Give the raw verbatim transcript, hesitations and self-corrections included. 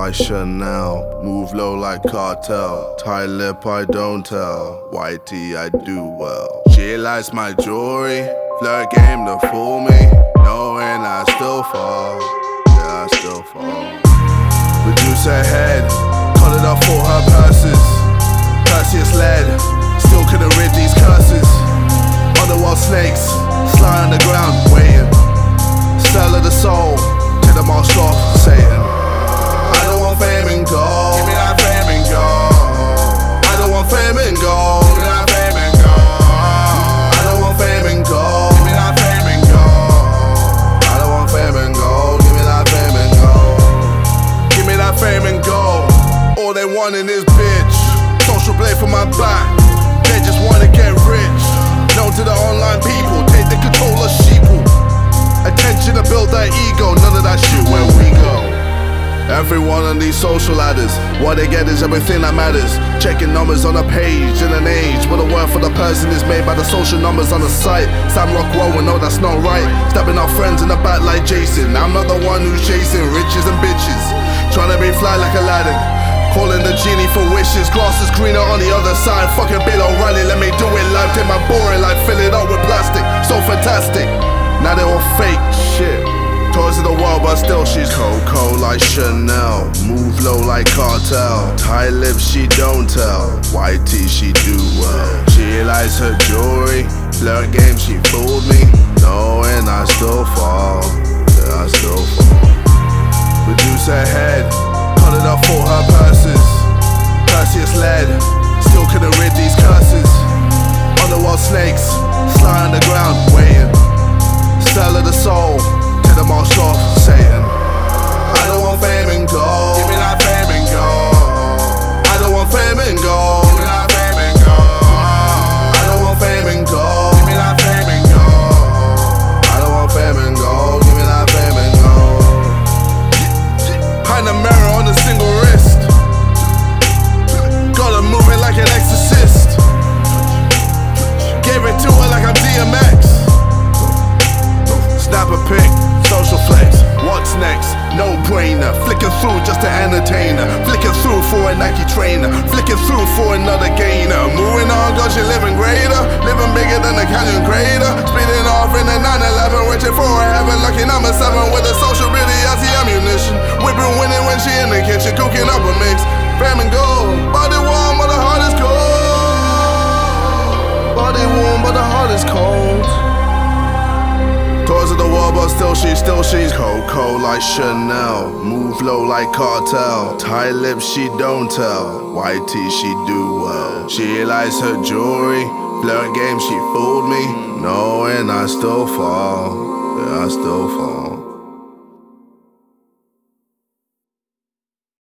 like Chanel, move low like cartel. Tight lip I don't tell, white tee I do well. She likes my jewelry, flirt game to fool me, knowing I still fall, yeah I still fall. Reduce her head, cut it up for her purses. Perseus led, still couldn't rid these curses. Underworld snakes, sly on the ground, waiting. Sell of the soul, take the mask off, Satan. I don't want fame and gold, give me that fame and gold. I don't want fame and gold, give me that fame and gold. I don't want fame and gold, give me that fame and gold. I don't want fame and gold, give me that fame and gold. Give me that fame and gold. All they want in this bitch, social blade for my back. They just wanna get rich. Known to the online people, take the control of sheeple. Attention to build that ego, none of that shit where we go. Everyone on these social ladders, what they get is everything that matters. Checking numbers on a page in an age where the word for the person is made by the social numbers on the site. Sam Rockwell will know that's not right. Stabbing our friends in the back like Jason. I'm not the one who's chasing riches and bitches, trying to be fly like Aladdin, calling the genie for wishes. Grass is greener on the other side. Fucking Bill O'Reilly, let me do it live. Take my boring life, fill it up with plastic. So fantastic. Now they're all fake shit. Toys of the world, but still she's Coco like Chanel, move low like cartel. Tight lips she don't tell, white tee she do well. She likes her jewelry, flirt game she fooled me, knowing I still fall, yeah I still fall. Reduce her head, cut it up for her purses. Perseus led, still couldn't rid these curses. Underworld snakes, sly on the ground, waiting. Sell of the soul, take the mask off, Satan. I don't want fame and gold, give me that fame and gold. I don't want fame and gold, give me that fame and gold. I don't want fame and gold, give me that fame and gold. I don't want fame and gold, give me that fame and gold. Behind the mirror on a single wrist, got her moving like an exorcist. Gave it to her like I'm D M X. Snap a pic, social flex, what's next? No brainer, flicking through just to entertain her. Flicking through for a Nike trainer, flicking through for another gainer. Moving on, cause you're living greater, living bigger than the canyon crater. Speeding off in a nine eleven, reaching for heaven, lucky number seven with the social really as the ammunition. Whipping winning when she in the kitchen, cooking up a mix. Fam and gold, body warm but the heart is cold. Body warm but the heart is cold. Toys of the world, but still she, still she's Coco like Chanel, move low like cartel. Tight lips she don't tell, white tee she do well. She likes her jewelry, flirt game she fooled me, knowing I still fall, yeah I still fall.